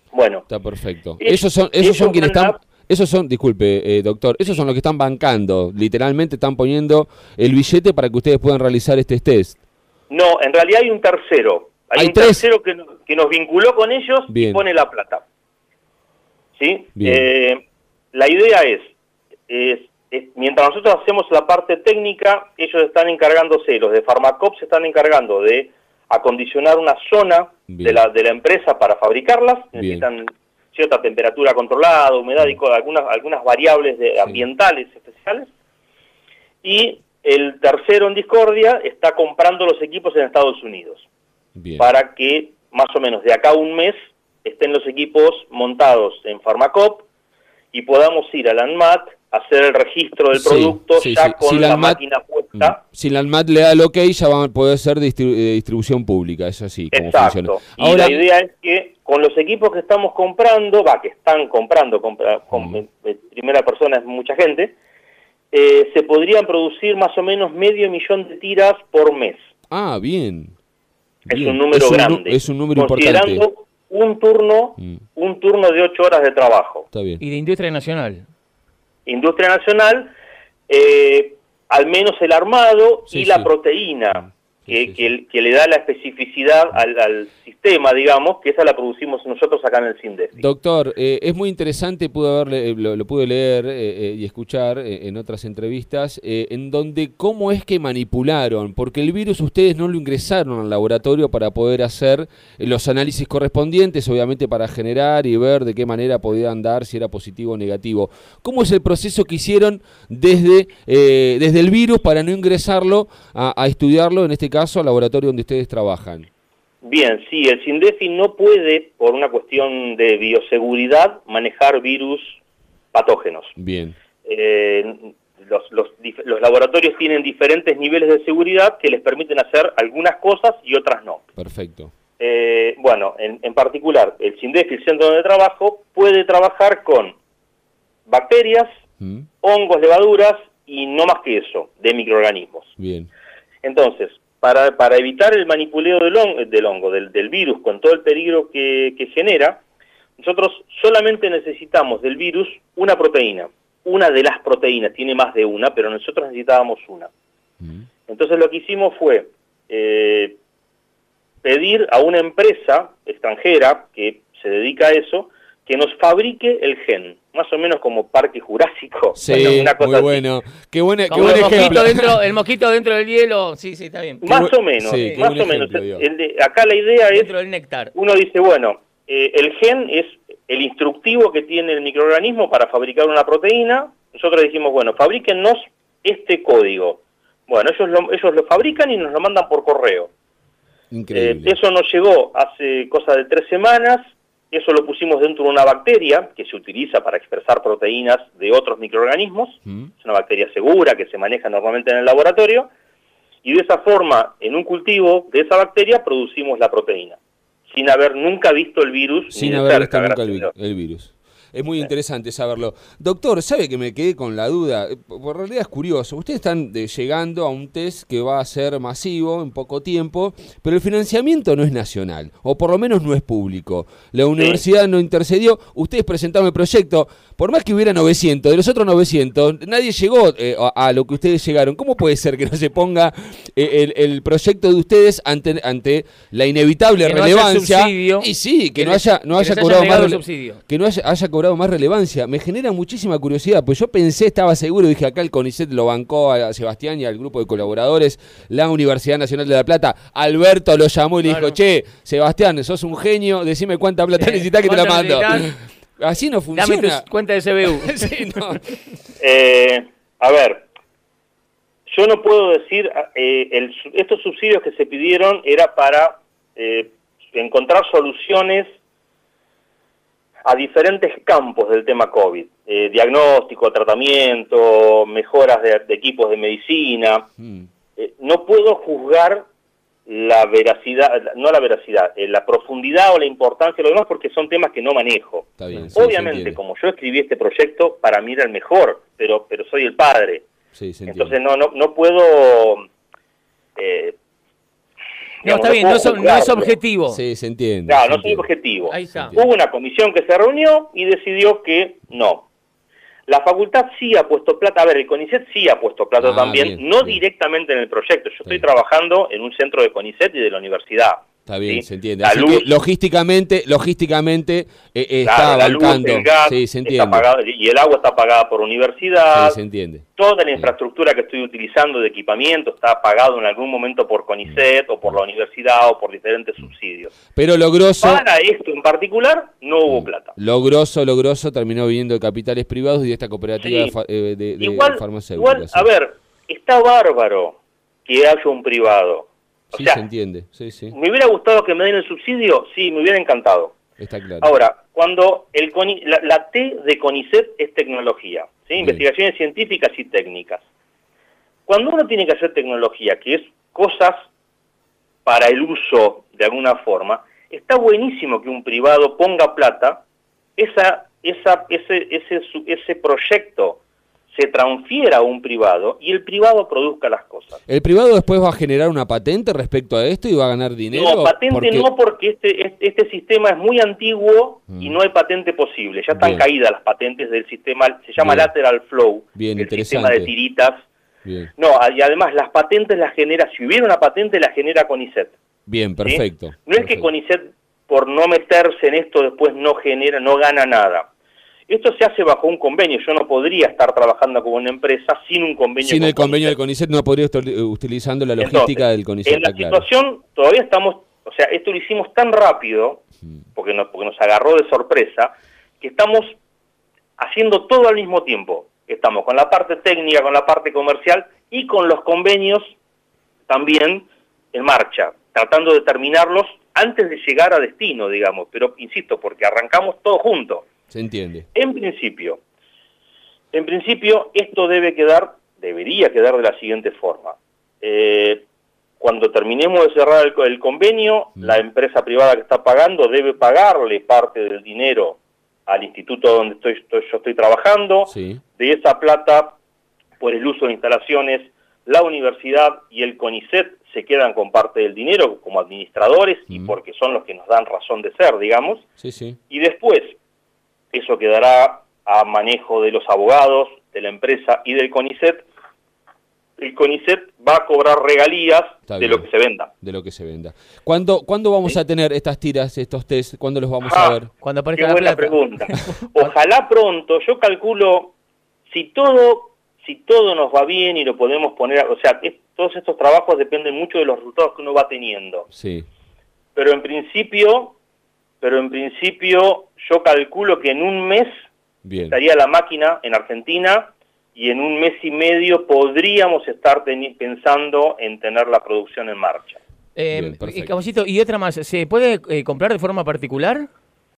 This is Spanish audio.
Bueno. Está perfecto. Esos son quienes están... Esos son, disculpe, doctor, esos son los que están bancando, literalmente están poniendo el billete para que ustedes puedan realizar este test. No, en realidad hay un tercero. Hay un tercero que nos vinculó con ellos y pone la plata. ¿Sí? La idea es, mientras nosotros hacemos la parte técnica, ellos están encargándose, los de Pharmacop se están encargando de acondicionar una zona de la empresa para fabricarlas. Necesitan cierta temperatura controlada, humedad y algunas variables ambientales especiales. Y el tercero en discordia está comprando los equipos en Estados Unidos. Para que más o menos de acá a un mes estén los equipos montados en Pharmacop y podamos ir a la ANMAT a hacer el registro del producto con la máquina puesta. Si la ANMAT le da el ok, ya va a poder ser de distribución pública, eso sí, como funciona. Y ahora, la idea es que con los equipos que estamos comprando, que están comprando, primera persona es mucha gente, se podrían producir más o menos 500.000 de tiras por mes. Ah, bien. Es un número grande. Es un número considerando importante. Un turno de 8 horas de trabajo. Está bien. ¿Y de industria nacional? Industria nacional, al menos el armado y la proteína, que le da la especificidad al sistema, digamos, que esa la producimos nosotros acá en el SINDEFI. Doctor, es muy interesante, lo pude leer y escuchar en otras entrevistas, en donde cómo es que manipularon, porque el virus ustedes no lo ingresaron al laboratorio para poder hacer los análisis correspondientes, obviamente para generar y ver de qué manera podían dar, si era positivo o negativo. ¿Cómo es el proceso que hicieron desde el virus para no ingresarlo a estudiarlo, en este caso, al laboratorio donde ustedes trabajan? Bien, sí, el SINDEFI no puede, por una cuestión de bioseguridad, manejar virus patógenos. Bien. Los laboratorios tienen diferentes niveles de seguridad que les permiten hacer algunas cosas y otras no. Perfecto. Bueno, en particular, el SINDEFI, el centro donde trabajo, puede trabajar con bacterias, hongos, levaduras y no más que eso, de microorganismos. Bien. Entonces, para evitar el manipuleo del virus con todo el peligro que genera, nosotros solamente necesitamos del virus una proteína. Una de las proteínas, tiene más de una, pero nosotros necesitábamos una. Entonces lo que hicimos fue pedir a una empresa extranjera que se dedica a eso, que nos fabrique el gen, más o menos como Parque Jurásico. Sí, bueno, una cosa muy bueno. Qué buen ejemplo. El mosquito dentro del hielo, sí, está bien. Más o menos, más o menos. Acá la idea es, dentro del néctar. Uno dice, bueno, el gen es el instructivo que tiene el microorganismo para fabricar una proteína. Nosotros dijimos, bueno, fabríquennos este código. Bueno, ellos lo fabrican y nos lo mandan por correo. Increíble. Eso nos llegó hace cosa de 3 semanas. Eso lo pusimos dentro de una bacteria que se utiliza para expresar proteínas de otros microorganismos. Es una bacteria segura que se maneja normalmente en el laboratorio. Y de esa forma, en un cultivo de esa bacteria, producimos la proteína. Sin haber nunca visto el virus. Sin haber visto nunca el virus. Es muy interesante saberlo. Doctor, ¿sabe que me quedé con la duda? Por realidad es curioso. Ustedes están llegando a un test que va a ser masivo en poco tiempo, pero el financiamiento no es nacional, o por lo menos no es público. La universidad no intercedió. Ustedes presentaron el proyecto. Por más que hubiera 900, de los otros 900, nadie llegó a lo que ustedes llegaron. ¿Cómo puede ser que no se ponga el proyecto de ustedes ante la inevitable relevancia? Y sí, que no haya cobrado más relevancia. Me genera muchísima curiosidad, pues yo pensé, estaba seguro, dije acá el CONICET lo bancó a Sebastián y al grupo de colaboradores, la Universidad Nacional de La Plata, Alberto lo llamó y le dijo, che, Sebastián, sos un genio, decime cuánta plata necesitas que te la mando. Así no funciona. Dame tu cuenta de CBU. Sí, no. A ver, yo no puedo decir, estos subsidios que se pidieron era para encontrar soluciones a diferentes campos del tema COVID. Diagnóstico, tratamiento, mejoras de equipos de medicina. No puedo juzgar la veracidad, la profundidad o la importancia de lo demás, porque son temas que no manejo. Está bien, obviamente, como yo escribí este proyecto, para mí era el mejor, pero soy el padre. Sí, entonces no puedo No, está bien, no es objetivo. Sí, se entiende. Claro, no soy objetivo. Ahí está. Hubo una comisión que se reunió y decidió que no. La facultad sí ha puesto plata, a ver, el CONICET sí ha puesto plata también, bien, no bien. directamente en el proyecto. Yo estoy trabajando en un centro de CONICET y de la universidad. Está bien, ¿sí? se entiende. La Así luz, que logísticamente está la luz, bancando. el gas, Sí, se entiende. está pagado, y el agua está pagada por universidad. Sí, se entiende. Toda la infraestructura que estoy utilizando de equipamiento está pagado en algún momento por CONICET o por la universidad o por diferentes subsidios. Pero lo grosso... Para esto en particular no hubo plata. Lo grosso terminó viniendo de capitales privados y de esta cooperativa de farmacéuticas. Igual, a ver, está bárbaro que haya un privado. O sí, sea, se entiende. Sí, sí. ¿me hubiera gustado que me den el subsidio? Sí, me hubiera encantado. Está claro. Ahora, cuando la T de CONICET es tecnología, ¿sí? Investigaciones científicas y técnicas. Cuando uno tiene que hacer tecnología, que es cosas para el uso de alguna forma, está buenísimo que un privado ponga plata, ese proyecto se transfiera a un privado y el privado produzca las cosas. ¿El privado después va a generar una patente respecto a esto y va a ganar dinero? No, patente no, porque este sistema es muy antiguo y no hay patente posible. Ya están caídas las patentes del sistema, se llama lateral flow, el sistema de tiritas. Bien. No, y además las patentes las genera, si hubiera una patente la genera CONICET. Bien, perfecto. ¿sí? No es que CONICET por no meterse en esto después no gana nada. Esto se hace bajo un convenio. Yo no podría estar trabajando como una empresa sin un convenio. Sin el convenio del CONICET no podría estar utilizando la logística del CONICET. En la situación todavía estamos, o sea, esto lo hicimos tan rápido, porque nos agarró de sorpresa, que estamos haciendo todo al mismo tiempo. Estamos con la parte técnica, con la parte comercial y con los convenios también en marcha, tratando de terminarlos antes de llegar a destino, digamos. Pero, insisto, porque arrancamos todo juntos. Se entiende. En principio, esto debería quedar de la siguiente forma. Cuando terminemos de cerrar el convenio, la empresa privada que está pagando debe pagarle parte del dinero al instituto donde yo estoy trabajando. Sí. De esa plata, por el uso de instalaciones, la universidad y el CONICET se quedan con parte del dinero como administradores y porque son los que nos dan razón de ser, digamos. Sí, sí. Y después, eso quedará a manejo de los abogados, de la empresa y del CONICET. El CONICET va a cobrar regalías de lo que se venda. De lo que se venda. ¿Cuándo vamos a tener estas tiras, estos test? ¿Cuándo los vamos a ver? Cuando aparezca qué buena la plata. Pregunta. Ojalá pronto. Yo calculo, si todo nos va bien y lo podemos poner, o sea, todos estos trabajos dependen mucho de los resultados que uno va teniendo. Sí. Pero en principio yo calculo que en un mes estaría la máquina en Argentina y en un mes y medio podríamos estar pensando en tener la producción en marcha. Caballito, y otra más, ¿se puede comprar de forma particular?